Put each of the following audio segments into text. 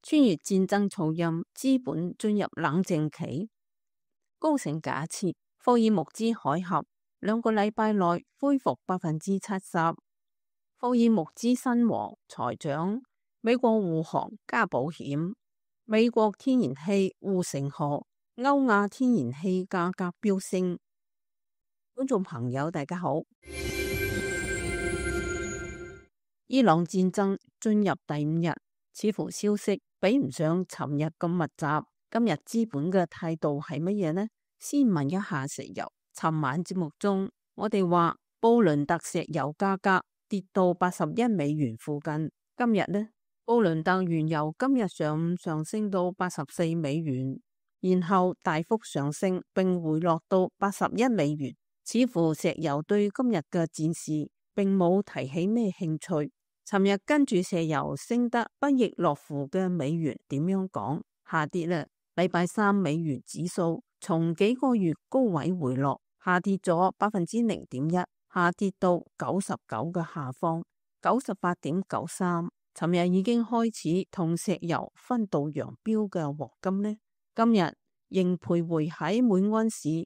穿越戰爭噪音，資本進入冷靜期。高盛假設霍爾木茲海峽2個禮拜內恢復70%。霍爾木茲新王財長，美國護航加保險，美國天然氣護城河，歐亞天然氣價格飆升。觀眾朋友大家好。伊朗戰爭進入第5日，似乎消息比唔上尋日咁密集。今日資本嘅態度係乜嘢呢？先問一下石油。尋晚節目中我哋話布倫特石油價格跌到81美元附近。今日呢，布倫特原油今日上午上升到84美元，然後大幅上升並回落到81美元。似乎石油對今日嘅戰事並冇提起咩興趣。尋日跟住石油升得不亦樂乎嘅美元點樣講？下跌啦。禮拜三美元指數從幾個月高位回落，下跌咗0.1%，下跌到99嘅下方，98.93。尋日已經開始同石油分道揚鑣嘅黃金呢，今日仍徘徊喺每盎司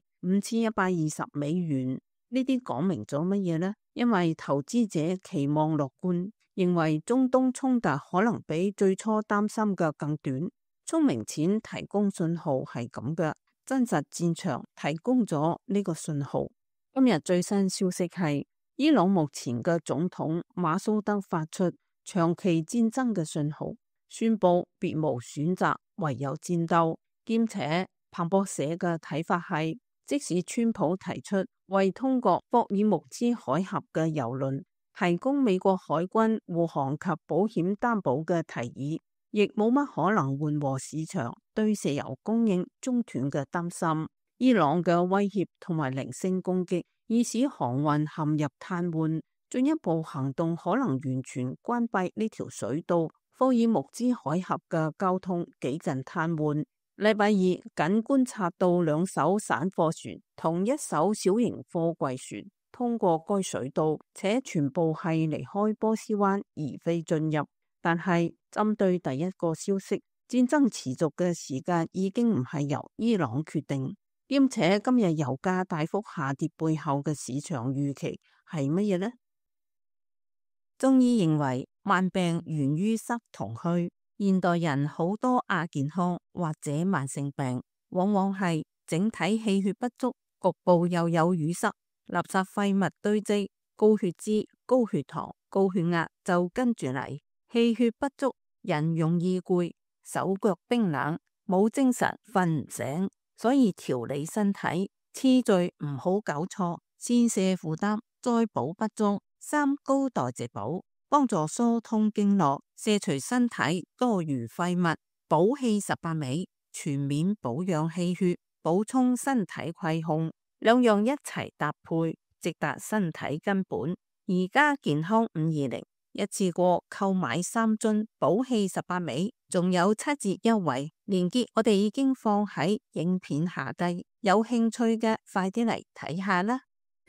5120美元。呢啲講明咗乜嘢呢？因為投資者期望樂觀，認為中東衝突可能比最初擔心嘅更短。聰明錢提供信號係咁嘅，真實戰場提供咗呢個信號。今日最新消息係，伊朗目前嘅總統馬蘇德發出長期戰爭嘅信號，宣布別無選擇，唯有戰鬥。兼且彭博社嘅睇法係，即使川普提出為通過霍爾木茲海峽嘅油輪提供美國海軍護航及保險擔保嘅提議，亦冇乜可能緩和市場對石油供應中斷嘅擔心。伊朗嘅威脅同埋零星攻擊，已使航運陷入癱瘓，進一步行動可能完全關閉呢條水道。霍爾木茲海峽嘅交通幾近癱瘓。禮拜二僅觀察到2艘散貨船同1艘小型貨櫃船通過該水道，且全部係離開波斯灣而非進入。但係針對第一個消息，戰爭持續嘅時間已經唔係由伊朗決定，兼且今日油價大幅下跌背後嘅市場預期係乜嘢呢？中醫認為慢病源於塞同虛，現代人好多亞健康或者慢性病，往往係整體氣血不足，局部又有淤塞，垃圾廢物堆積，高血脂、高血糖、高血壓就跟住嚟。氣血不足，人容易攰，手腳冰冷，冇精神，瞓唔醒。所以調理身體次序唔好搞錯，先瀉負擔，再補不足。3高代謝補，幫助疏通經絡，卸除身體多餘廢物。補氣18味，全面保養氣血，補充身體虧空，兩樣一齊搭配，直達身體根本。而家健康520。一次過購買3樽補氣18味，仲有7折優惠，連結我哋已經放喺影片下低，有興趣嘅快啲嚟睇下啦。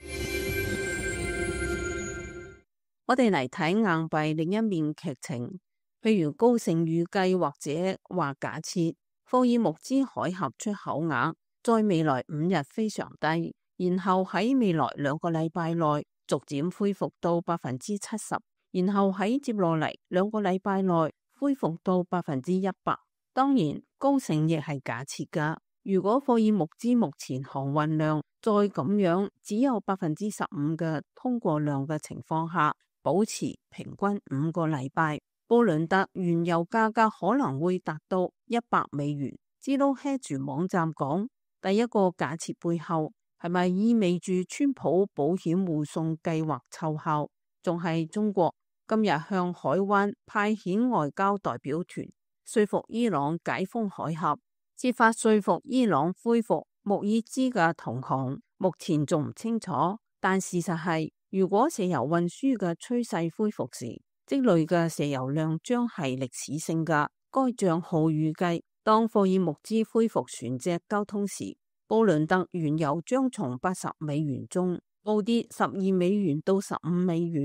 我哋嚟睇硬幣另一面劇情，譬如高盛預計或者話假設霍爾木茲海峽出口額在未來5日非常低，然後喺未來2個禮拜內逐漸恢復到70%。然後喺接落嚟2個禮拜內恢復到100%。當然，高盛亦係假設噶。如果霍爾木茲目前航運量再咁樣只有15%嘅通過量嘅情況下，保持平均5個禮拜，布倫特原油價格可能會達到100美元。Zero Hedge 網站講，第一個假設背後係咪意味住川普保險護送計劃奏效？仲係中國今日向海灣派遣外交代表團，說服伊朗解封海峽，設法說服伊朗恢復穆爾茲嘅同航，目前仲唔清楚。但事實係，如果石油運輸嘅趨勢恢復時，積累嘅石油量將係歷史性嘅。該賬號預計，當霍爾木茲恢復船隻交通時，布倫特原油將從80美元中暴跌12美元到15美元。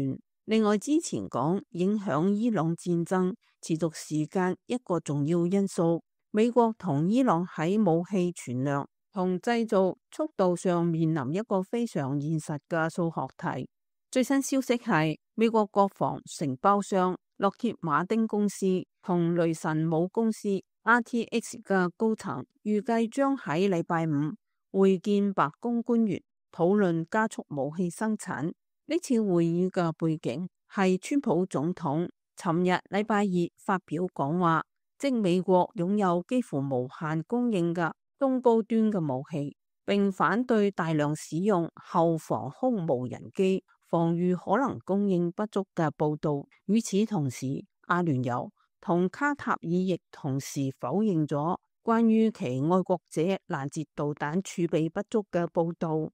另外，之前講影響伊朗戰爭持續時間一個重要因素，美國同伊朗喺武器存量同製造速度上面臨一個非常現實嘅數學題。最新消息係，美國國防承包商洛歇馬丁公司同雷神武公司 RTX 嘅高層預計將喺禮拜五會見白宮官員，討論加速武器生產。呢次會議嘅背景係川普總統尋日禮拜二發表講話，即美國擁有幾乎無限供應嘅中高端嘅武器，並反對大量使用後防空無人機，防禦可能供應不足嘅報道。與此同時，阿聯酋同卡塔爾亦同時否認咗關於其愛國者攔截導彈儲備不足嘅報道。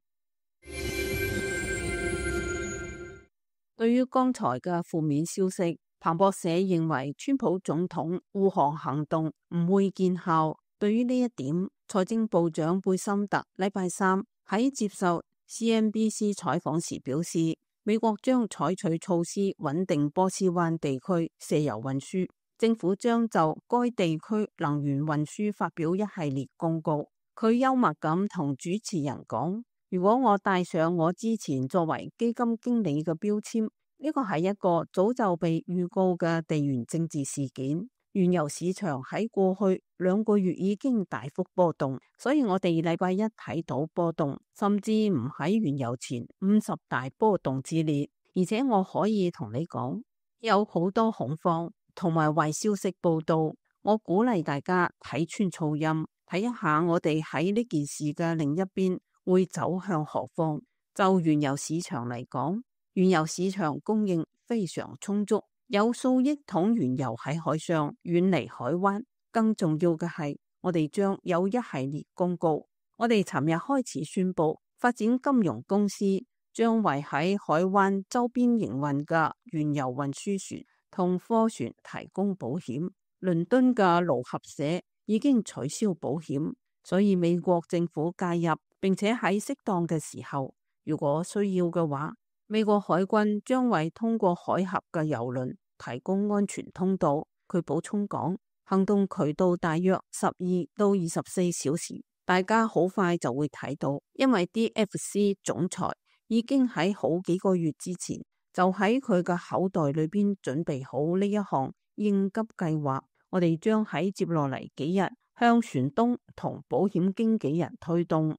對於剛才嘅負面消息，彭博社認為川普總統護航行動唔會見效。對於呢一點，財政部長貝森特禮拜三喺接受 CNBC 採訪時表示，美國將採取措施穩定波斯灣地區石油運輸，政府將就該地區能源運輸發表一系列公告。佢幽默咁同主持人講，如果我帶上我之前作為基金經理嘅標籤，呢個係一個早就被預告嘅地緣政治事件。原油市場喺過去2個月已經大幅波動，所以我哋禮拜一睇到波動，甚至唔喺原油前50大波動之列。而且我可以同你講，有好多恐慌同埋壞消息報道。我鼓勵大家睇穿噪音，睇一下我哋喺呢件事嘅另一邊會走向何方。就原油市場嚟講，原油市場供應非常充足，有數億桶原油喺海上遠離海灣。更重要嘅係，我哋將有一系列公告。我哋尋日開始宣布，發展金融公司將為喺海灣周邊營運嘅原油運輸船同貨船提供保險。倫敦嘅路合社已經取消保險，所以美國政府介入，並且喺適當嘅時候，如果需要嘅話，美國海軍將為通過海峽嘅郵輪提供安全通道。佢補充講，行動渠道大約12到24小時，大家好快就會睇到，因為 DFC 總裁已經喺好幾個月之前就喺佢嘅口袋裏邊準備好呢一項應急計劃。我哋將喺接落嚟幾日向船東同保險經紀人推動。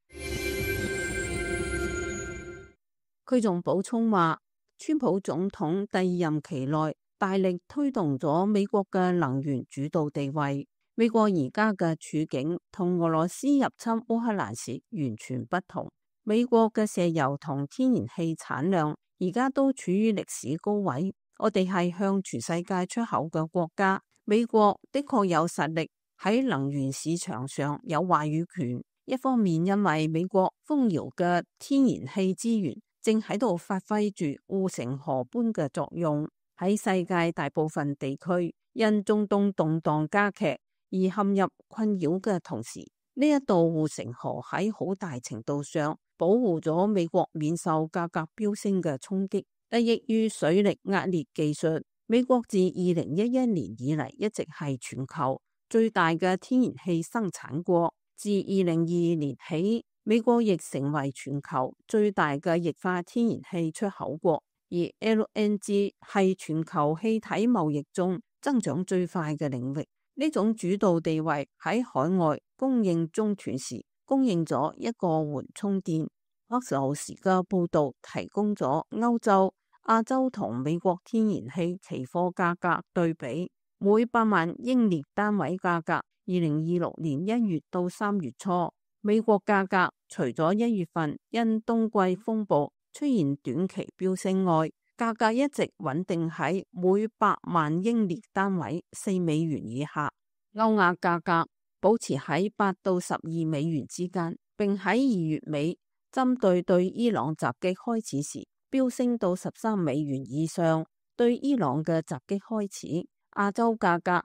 佢仲補充話，川普總統第二任期內大力推動咗美國嘅能源主導地位。美國而家嘅處境同俄羅斯入侵烏克蘭時完全不同。美國嘅石油同天然氣產量而家都處於歷史高位，我哋係向全世界出口嘅國家。美國的確有實力喺能源市場上有話語權。一方面，因為美國豐饒嘅天然氣資源正喺度發揮住護城河般嘅作用。喺世界大部分地區因中東動盪加劇而陷入困擾嘅同時，呢一道護城河喺好大程度上保護咗美國免受價格飆升嘅衝擊。得益於水力壓裂技術，美國自2011年以嚟一直係全球最大嘅天然氣生產國。自2022年起，美國亦成為全球最大嘅液化天然氣出口國，而 LNG 係全球氣體貿易中增長最快嘅領域。呢種主導地位喺海外供應中斷時，供應咗一個緩衝墊。Axios 嘅報導提供咗歐洲、亞洲同美國天然氣期貨價格對比，每8萬英列單位價格，2026年1月到3月初，美國價格除咗1月份因冬季風暴出現短期飆升外，價格一直穩定喺每100萬英列單位4美元以下。歐亞價格保持喺8到12美元之間，並喺2月尾針對伊朗襲擊開始時飆升到13美元以上。對伊朗嘅襲擊開始，亞洲價格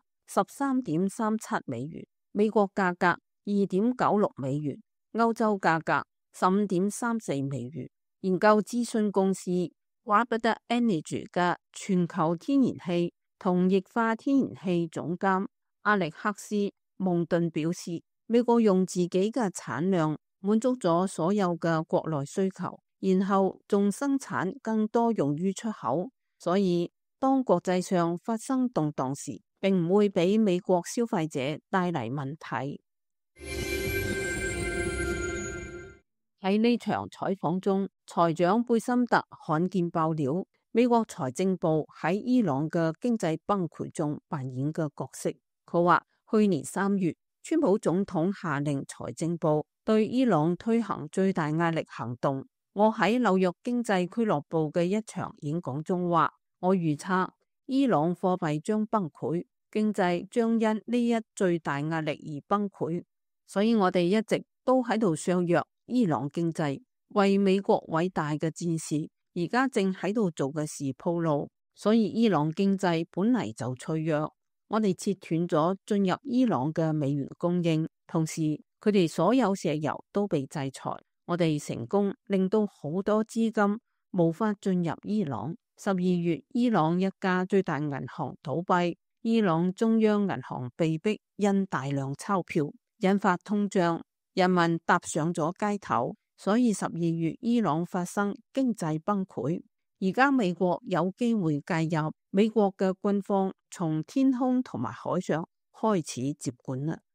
13.37美元，美國價格2.96美元，歐洲價格15.34美元。研究諮詢公司 Rapid Energy 嘅全球天然氣同液化天然氣總監阿力克斯蒙頓表示，美國用自己嘅產量滿足咗所有嘅國內需求，然後仲生產更多用於出口，所以當國際上發生動盪時，並唔會俾美國消費者帶嚟問題。喺呢場採訪中，財長貝森特罕見爆料美國財政部喺伊朗嘅經濟崩潰中扮演嘅角色。佢話去年3月，川普總統下令財政部對伊朗推行最大壓力行動。我喺紐約經濟俱樂部嘅一場演講中話，我預測伊朗貨幣將崩潰，經濟將因呢一最大壓力而崩潰。所以我哋一直都喺度削弱伊朗經濟，為美國偉大嘅戰士而家正喺度做嘅事鋪路。所以伊朗經濟本嚟就脆弱，我哋切斷咗進入伊朗嘅美元供應，同時佢哋所有石油都被制裁。我哋成功令到好多資金無法進入伊朗。12月，伊朗一家最大銀行倒閉，伊朗中央銀行被迫印大量鈔票，引發通脹，人民踏上咗街頭。所以12月伊朗發生經濟崩潰。而家美國有機會介入，美國嘅軍方從天空同埋海上開始接管啦。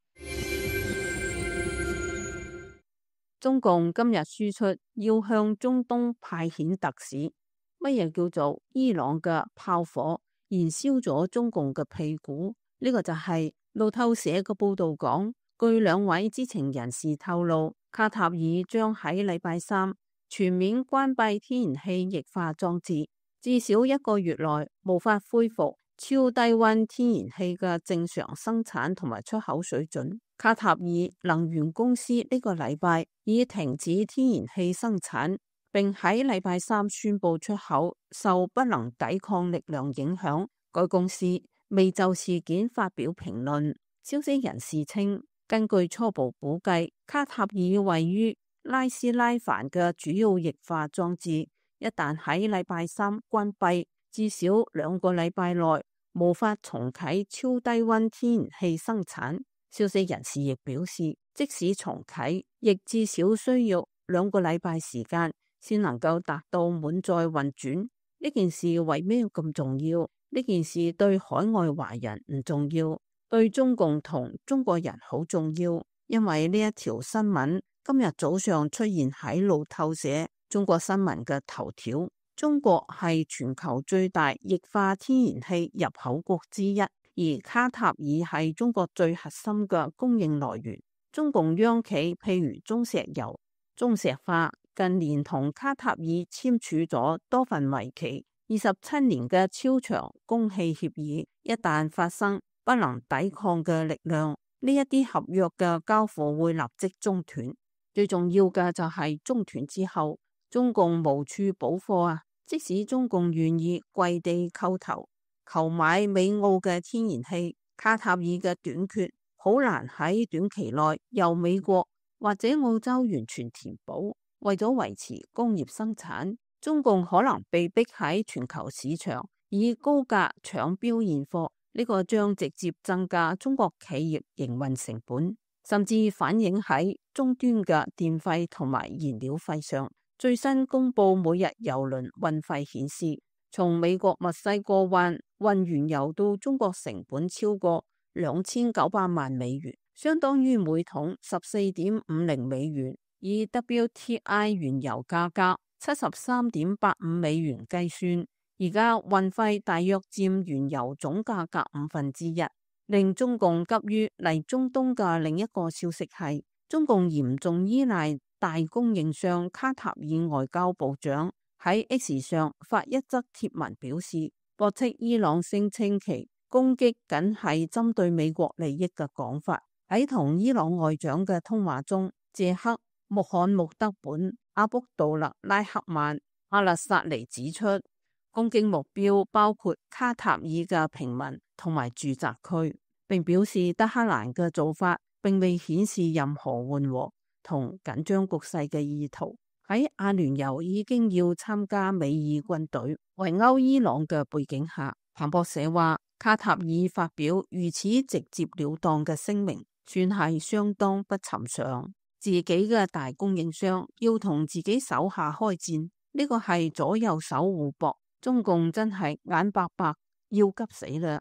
中共今日輸出要向中東派遣特使。乜嘢叫做伊朗嘅炮火燃燒咗中共嘅屁股？呢個就係路透社嘅報道講，據2位知情人士透露，卡塔爾將喺禮拜3全面關閉天然氣液化裝置，至少1個月內無法恢復超低溫天然氣嘅正常生產同埋出口水準。卡塔爾能源公司呢個禮拜已停止天然氣生產，並喺禮拜3宣布出口受不能抵抗力量影響。該公司未就事件發表評論。消息人士稱，根據初步估計，卡塔爾位於拉斯拉凡嘅主要液化裝置一旦喺禮拜3關閉，至少2個禮拜內無法重啟超低溫天然氣生產。消息人士亦表示，即使重啟，亦至少需要2個禮拜時間先能夠達到滿載運轉。呢件事為咩咁重要？呢件事對海外華人唔重要，對中共同中國人好重要，因為呢一條新聞今日早上出現喺路透社中國新聞嘅頭條。中國係全球最大液化天然氣入口國之一，而卡塔爾係中國最核心嘅供應來源。中共央企譬如中石油、中石化近年同卡塔爾簽署咗多份為期27年嘅超長供氣協議，一旦發生不能抵抗嘅力量，呢一啲合約嘅交付會立即中斷。最重要嘅就係中斷之後，中共無處補貨啊！即使中共願意跪地叩頭購買美澳嘅天然氣，卡塔爾嘅短缺好難喺短期內由美國或者澳洲完全填補。為咗維持工業生產，中共可能被迫喺全球市場以高價搶標現貨，呢個將直接增加中國企業營運成本，甚至反映喺終端嘅電費同埋燃料費上。最新公布每日郵輪運費顯示，從美國墨西哥灣運原油到中國成本超過2900萬美元，相當於每桶14.50美元。以 WTI 原油價格73.85美元計算，而家運費大約佔原油總價格1/5，令中共急於嚟中東嘅另一個消息係，中共嚴重依賴大供應商卡塔爾。外交部長喺 X 上發一則貼文表示，駁斥伊朗聲稱其攻擊僅係針對美國利益嘅講法。喺同伊朗外長嘅通話中，謝克穆罕默德本阿卜杜勒拉克曼阿勒薩尼指出，攻擊目標包括卡塔爾嘅平民同埋住宅區，並表示德黑蘭嘅做法並未顯示任何緩和同緊張局勢嘅意圖。 喺阿聯酋已經要參加美伊軍隊圍毆伊朗嘅背景下，彭博社話卡塔爾發表如此直接了當嘅聲明，算係相當不尋常。自己嘅大供應商要同自己手下開戰，呢個係左右手互搏，中共真係眼白白要急死啦。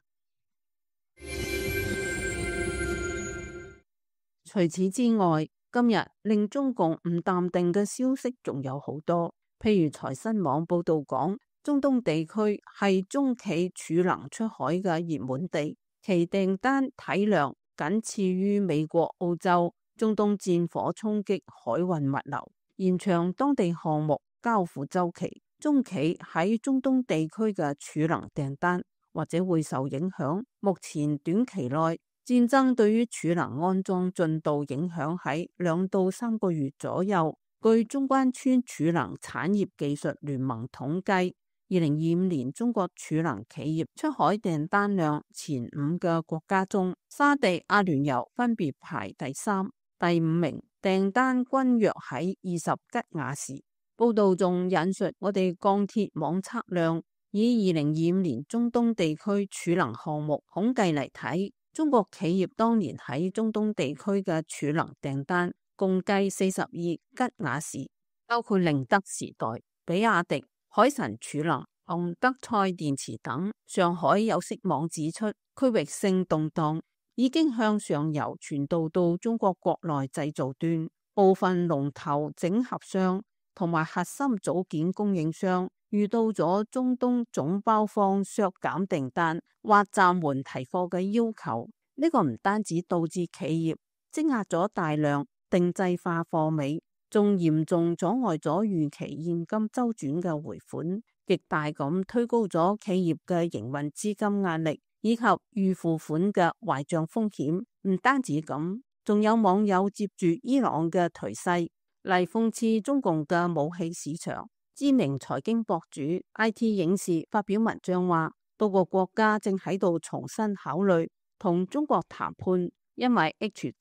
除此之外，今日令中共唔淡定嘅消息仲有好多，譬如財新網報道講，中東地區係中企儲能出海嘅熱門地，其訂單體量僅次於美國、澳洲。中東戰火衝擊海運物流，延長當地項目交付週期，中企喺中東地區嘅儲能訂單或者會受影響。目前短期內，戰爭對於儲能安裝進度影響喺2到3個月左右。據中關村儲能產業技術聯盟統計，2025年中國儲能企業出海訂單量前5嘅國家中，沙地阿聯酋分別排第3、第5名，訂單均約喺20吉瓦時。報道仲引述我哋鋼鐵網測量，以2025年中東地區儲能項目統計嚟睇，中國企業當年喺中東地區嘅儲能訂單共計42吉瓦時，包括寧德時代、比亞迪、海神儲能、同德賽電池等。上海有色網指出，區域性動盪已經向上游傳導到中國國內製造端，部分龍頭整合商同埋核心組件供應商遇到咗中東總包方削減訂單或暫緩提貨嘅要求。呢個唔單止導致企業積壓咗大量定製化貨尾，仲嚴重阻礙咗預期現金周轉嘅回款，極大咁推高咗企業嘅營運資金壓力以及預付款嘅壞賬風險。唔單止咁，仲有網友接住伊朗嘅頹勢嚟諷刺中共嘅武器市場。知名財經博主 IT 影視發表文章話，多個國家正喺度重新考慮同中國談判，因為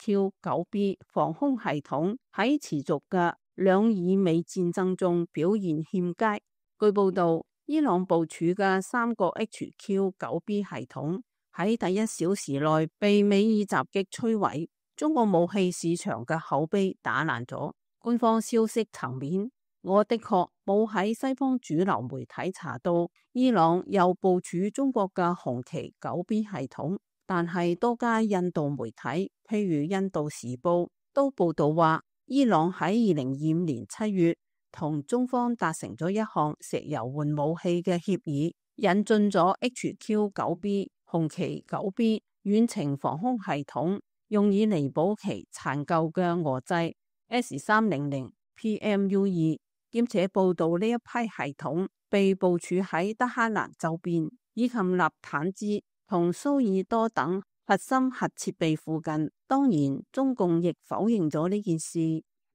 HQ-9B 防空系統喺持續嘅兩以美戰爭中表現欠佳。據報道，伊朗部署嘅3個 HQ-9B 系統喺第1小時內被美伊襲擊摧毀，中國武器市場嘅口碑打爛咗。官方消息層面，我的確冇喺西方主流媒體查到伊朗又部署中國嘅紅旗 9B 系統，但係多家印度媒體，譬如印度時報，都報道話伊朗喺2025年7月同中方達成咗一項石油換武器嘅協議，引進咗 HQ-9B 紅旗 9B 遠程防空系統，用以彌補其殘舊嘅俄製 S300 PMU2，兼且報道呢一批系統被部署喺德黑蘭周邊，以及納坦茲同蘇爾多等核心核設備附近。當然，中共亦否認咗呢件事。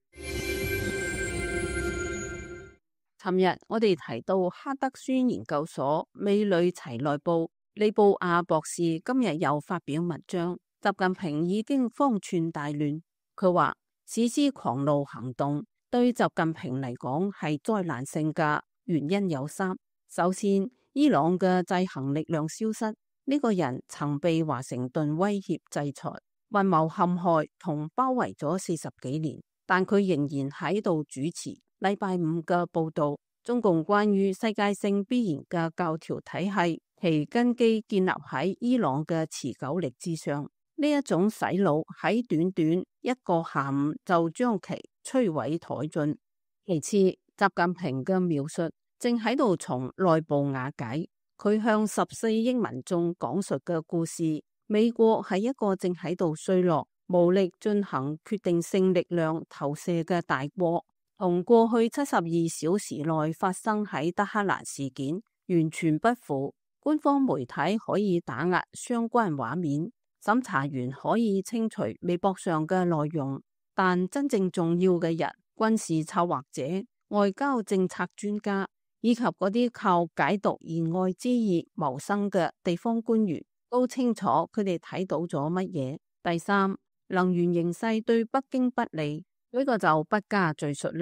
尋日我哋提到哈德宣研究所美女齊內布利布亞博士今日又發表文章，習近平已經方寸大亂。佢話實施狂怒行動對習近平嚟講係災難性嘅，原因有3。首先，伊朗嘅制衡力量消失，呢個人曾被華盛頓威脅制裁、密謀陷害同包圍咗40幾年，但佢仍然喺度主持禮拜5嘅報道。中共關於世界性必然嘅教條體系，其根基建立喺伊朗嘅持久力之上。呢一種洗腦喺短短一個下午就將其摧毀殆盡。其次，習近平嘅描述正喺度從內部瓦解。佢向14億民眾講述嘅故事，美國係一個正喺度衰落、無力進行決定性力量投射嘅大國，同過去72小時內發生喺德黑蘭事件完全不符。官方媒體可以打壓相關畫面，審查員可以清除微博上嘅內容，但真正重要嘅人、軍事策劃者、外交政策專家以及嗰啲靠解讀言外之意謀生嘅地方官員都清楚佢哋睇到咗乜嘢。第3，能源形勢對北京不利，呢個就不加贅述啦。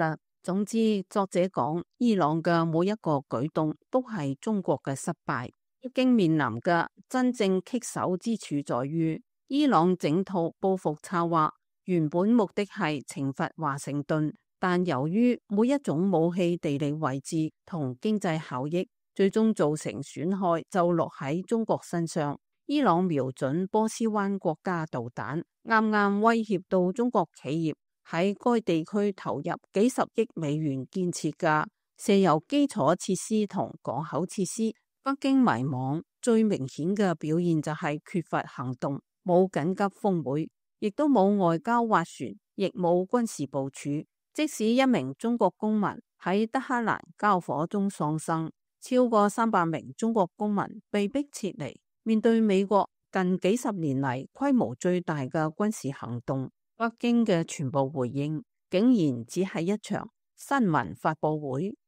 總之，作者講伊朗嘅每一個舉動都係中國嘅失敗。北京面臨嘅真正棘手之處在於，伊朗整套報復策劃原本目的係懲罰華盛頓，但由於每一種武器地理位置同經濟效益，最終造成損害就落喺中國身上。伊朗瞄準波斯灣國家導彈，啱啱威脅到中國企業喺該地區投入幾十億美元建設嘅石油基礎設施同港口設施。北京迷惘最明顯嘅表現就係缺乏行動，冇緊急峰會，亦都冇外交斡旋，亦冇軍事部署。即使一名中國公民喺德黑蘭交火中喪生，超過300名中國公民被迫撤離。面對美國近幾十年嚟規模最大嘅軍事行動，北京嘅全部回應竟然只係一場新聞發佈會。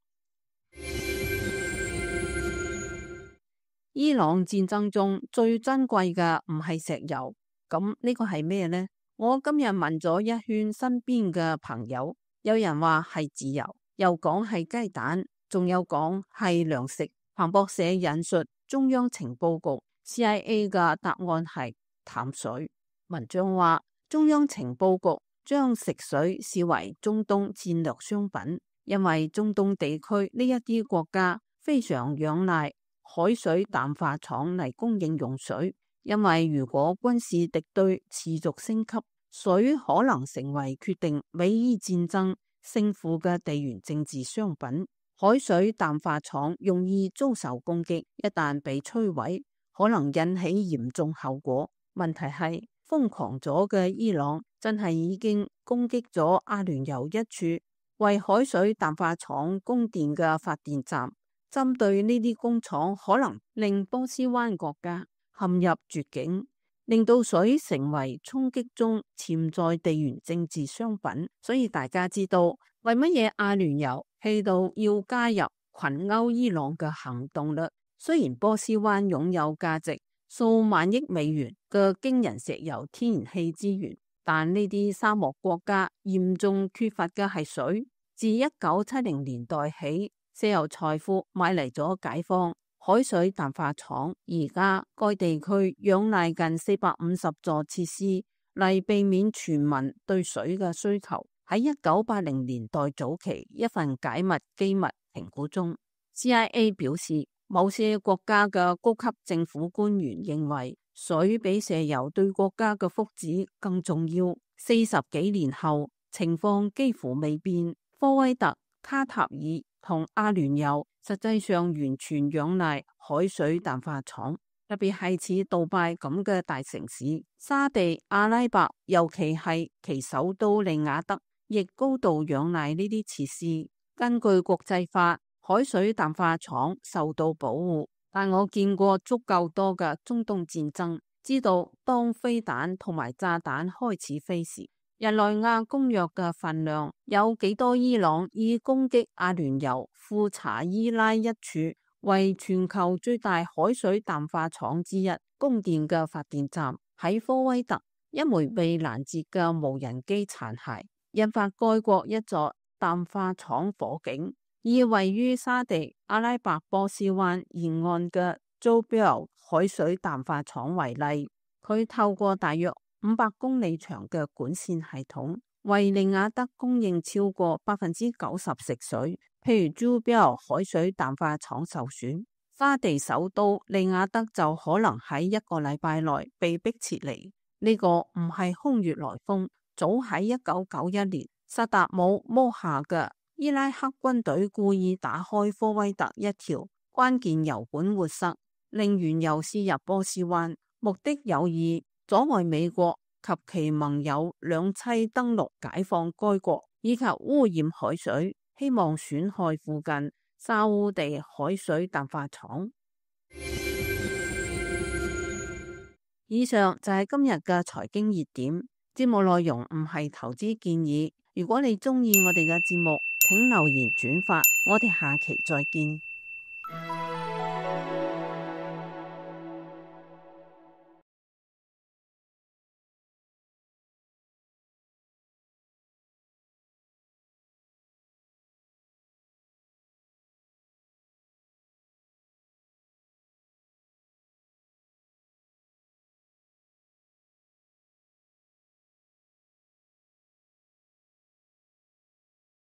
伊朗戰爭中最珍貴嘅唔係石油，咁呢個係咩呢？我今日問咗一圈身邊嘅朋友，有人話係自由，又講係雞蛋，仲有講係糧食。彭博社引述中央情報局 CIA 嘅答案係淡水。文章話中央情報局將食水視為中東戰略商品，因為中東地區呢一啲國家非常仰賴海水淡化廠嚟供應用水，因為如果軍事敵對持續升級，水可能成為決定美伊戰爭勝負嘅地緣政治商品。海水淡化廠容易遭受攻擊，一旦被摧毀，可能引起嚴重後果。問題係瘋狂咗嘅伊朗真係已經攻擊咗阿聯酋一處為海水淡化廠供電嘅發電站。針對呢啲工廠，可能令波斯灣國家陷入絕境，令到水成為衝擊中潛在地緣政治商品。所以大家知道為乜嘢阿聯酋氣到要加入群毆伊朗嘅行動嘞？雖然波斯灣擁有價值數萬億美元嘅驚人石油天然氣資源，但呢啲沙漠國家嚴重缺乏嘅係水。自1970年代起，石油財富買嚟咗解放海水淡化廠，而家該地區仰賴近450座設施嚟避免全民對水嘅需求。喺1980年代早期一份解密機密評估中， CIA 表示某些國家嘅高級政府官員認為水比石油對國家嘅福祉更重要。40幾年後，情況幾乎未變，科威特、卡塔爾同阿聯酋實際上完全仰賴海水淡化廠，特別係似杜拜咁嘅大城市。沙地阿拉伯，尤其係其首都利雅得，亦高度仰賴呢啲設施。根據國際法，海水淡化廠受到保護，但我見過足夠多嘅中東戰爭，知道當飛彈同埋炸彈開始飛時，日內瓦公約嘅份量有幾多？伊朗以攻擊阿聯酋庫查伊拉一處為全球最大海水淡化廠之一供電嘅發電站，喺科威特一枚被攔截嘅無人機殘骸引發該國一座淡化廠火警。以位於沙地阿拉伯波斯灣沿岸嘅祖比爾海水淡化廠為例，佢透過大約500公里長嘅管線系統，為利雅得供應超過90%食水。譬如祖比爾海水淡化廠受損，沙地首都利雅得就可能喺1個禮拜內被迫撤離。呢個唔係空穴來風，早喺1991年，薩達姆摸下嘅伊拉克軍隊故意打開科威特一條關鍵油管活塞，令原油輸入波斯灣，目的有意阻礙美國及其盟友兩棲登陸解放該國，以及污染海水，希望損害附近沙烏地海水淡化廠。以上就係今日嘅財經熱點，節目內容唔係投資建議。如果你鍾意我哋嘅節目，請留言轉發，我哋下期再見。